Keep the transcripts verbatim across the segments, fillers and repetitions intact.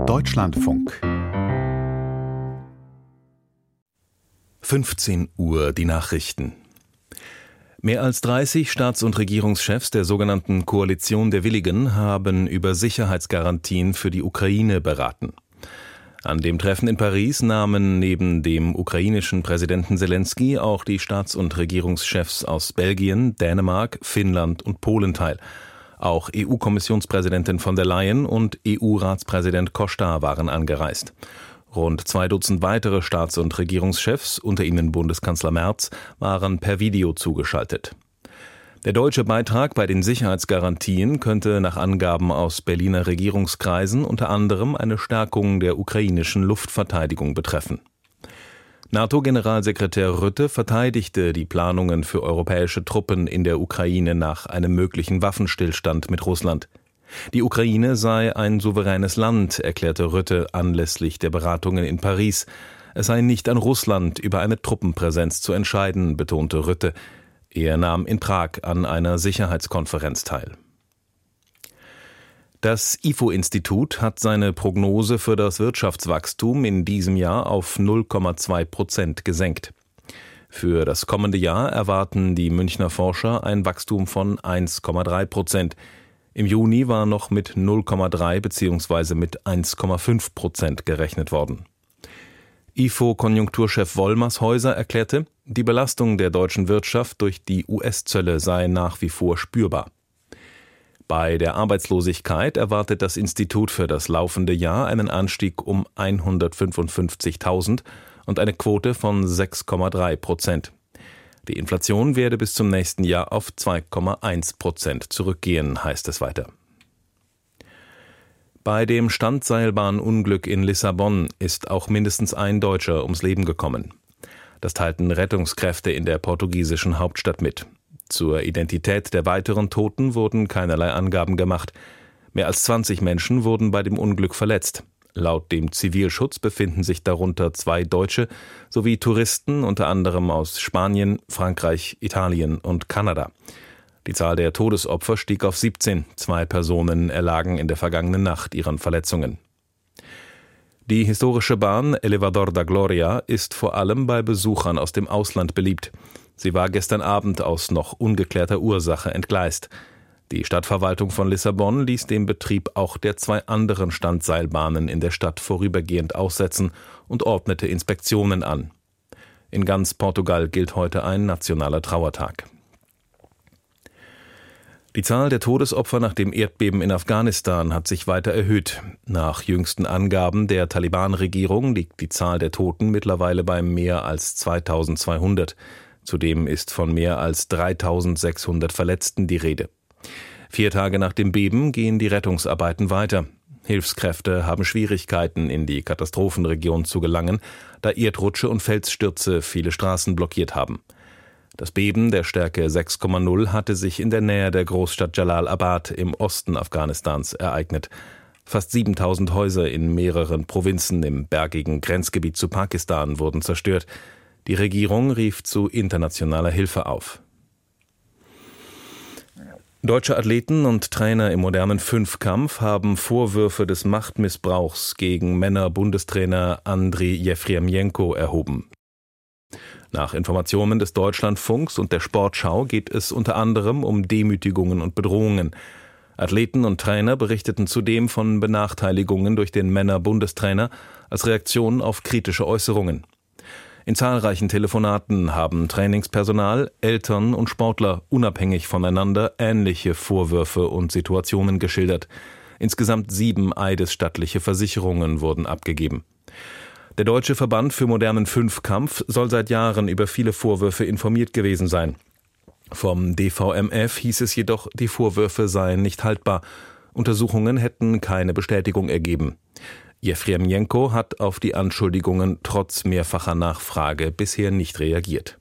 Deutschlandfunk. fünfzehn Uhr, die Nachrichten. Mehr als dreißig Staats- und Regierungschefs der sogenannten Koalition der Willigen haben über Sicherheitsgarantien für die Ukraine beraten. An dem Treffen in Paris nahmen neben dem ukrainischen Präsidenten Selenskyj auch die Staats- und Regierungschefs aus Belgien, Dänemark, Finnland und Polen teil. Auch E U-Kommissionspräsidentin von der Leyen und E U-Ratspräsident Costa waren angereist. Rund zwei Dutzend weitere Staats- und Regierungschefs, unter ihnen Bundeskanzler Merz, waren per Video zugeschaltet. Der deutsche Beitrag bei den Sicherheitsgarantien könnte nach Angaben aus Berliner Regierungskreisen unter anderem eine Stärkung der ukrainischen Luftverteidigung betreffen. NATO-Generalsekretär Rutte verteidigte die Planungen für europäische Truppen in der Ukraine nach einem möglichen Waffenstillstand mit Russland. Die Ukraine sei ein souveränes Land, erklärte Rutte anlässlich der Beratungen in Paris. Es sei nicht an Russland, über eine Truppenpräsenz zu entscheiden, betonte Rutte. Er nahm in Prag an einer Sicherheitskonferenz teil. Das I F O-Institut hat seine Prognose für das Wirtschaftswachstum in diesem Jahr auf null Komma zwei Prozent gesenkt. Für das kommende Jahr erwarten die Münchner Forscher ein Wachstum von eins Komma drei Prozent. Im Juni war noch mit null Komma drei bzw. mit eins Komma fünf Prozent gerechnet worden. I F O-Konjunkturchef Wollmershäuser erklärte, die Belastung der deutschen Wirtschaft durch die U S-Zölle sei nach wie vor spürbar. Bei der Arbeitslosigkeit erwartet das Institut für das laufende Jahr einen Anstieg um hundertfünfundfünfzigtausend und eine Quote von sechs Komma drei Prozent. Die Inflation werde bis zum nächsten Jahr auf zwei Komma eins Prozent zurückgehen, heißt es weiter. Bei dem Standseilbahnunglück in Lissabon ist auch mindestens ein Deutscher ums Leben gekommen. Das teilten Rettungskräfte in der portugiesischen Hauptstadt mit. Zur Identität der weiteren Toten wurden keinerlei Angaben gemacht. Mehr als zwanzig Menschen wurden bei dem Unglück verletzt. Laut dem Zivilschutz befinden sich darunter zwei Deutsche sowie Touristen, unter anderem aus Spanien, Frankreich, Italien und Kanada. Die Zahl der Todesopfer stieg auf siebzehn. Zwei Personen erlagen in der vergangenen Nacht ihren Verletzungen. Die historische Bahn Elevador da Gloria ist vor allem bei Besuchern aus dem Ausland beliebt. Sie war gestern Abend aus noch ungeklärter Ursache entgleist. Die Stadtverwaltung von Lissabon ließ den Betrieb auch der zwei anderen Standseilbahnen in der Stadt vorübergehend aussetzen und ordnete Inspektionen an. In ganz Portugal gilt heute ein nationaler Trauertag. Die Zahl der Todesopfer nach dem Erdbeben in Afghanistan hat sich weiter erhöht. Nach jüngsten Angaben der Taliban-Regierung liegt die Zahl der Toten mittlerweile bei mehr als zweitausendzweihundert. Zudem ist von mehr als dreitausendsechshundert Verletzten die Rede. Vier Tage nach dem Beben gehen die Rettungsarbeiten weiter. Hilfskräfte haben Schwierigkeiten, in die Katastrophenregion zu gelangen, da Erdrutsche und Felsstürze viele Straßen blockiert haben. Das Beben der Stärke sechs Komma null hatte sich in der Nähe der Großstadt Jalalabad im Osten Afghanistans ereignet. Fast siebentausend Häuser in mehreren Provinzen im bergigen Grenzgebiet zu Pakistan wurden zerstört. Die Regierung rief zu internationaler Hilfe auf. Deutsche Athleten und Trainer im modernen Fünfkampf haben Vorwürfe des Machtmissbrauchs gegen Männer-Bundestrainer Andriy Jefremjenko erhoben. Nach Informationen des Deutschlandfunks und der Sportschau geht es unter anderem um Demütigungen und Bedrohungen. Athleten und Trainer berichteten zudem von Benachteiligungen durch den Männer-Bundestrainer als Reaktion auf kritische Äußerungen. In zahlreichen Telefonaten haben Trainingspersonal, Eltern und Sportler unabhängig voneinander ähnliche Vorwürfe und Situationen geschildert. Insgesamt sieben eidesstattliche Versicherungen wurden abgegeben. Der Deutsche Verband für modernen Fünfkampf soll seit Jahren über viele Vorwürfe informiert gewesen sein. Vom D V M F hieß es jedoch, die Vorwürfe seien nicht haltbar. Untersuchungen hätten keine Bestätigung ergeben. Jefremjenko hat auf die Anschuldigungen trotz mehrfacher Nachfrage bisher nicht reagiert.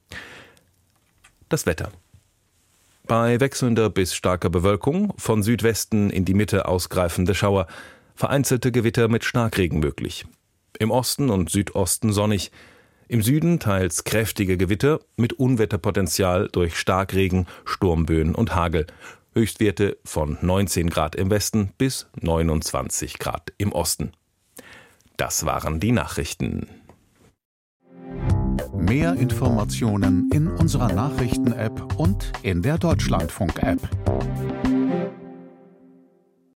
Das Wetter. Bei wechselnder bis starker Bewölkung, von Südwesten in die Mitte ausgreifende Schauer, vereinzelte Gewitter mit Starkregen möglich. Im Osten und Südosten sonnig, im Süden teils kräftige Gewitter mit Unwetterpotenzial durch Starkregen, Sturmböen und Hagel. Höchstwerte von neunzehn Grad im Westen bis neunundzwanzig Grad im Osten. Das waren die Nachrichten. Mehr Informationen in unserer Nachrichten-App und in der Deutschlandfunk-App.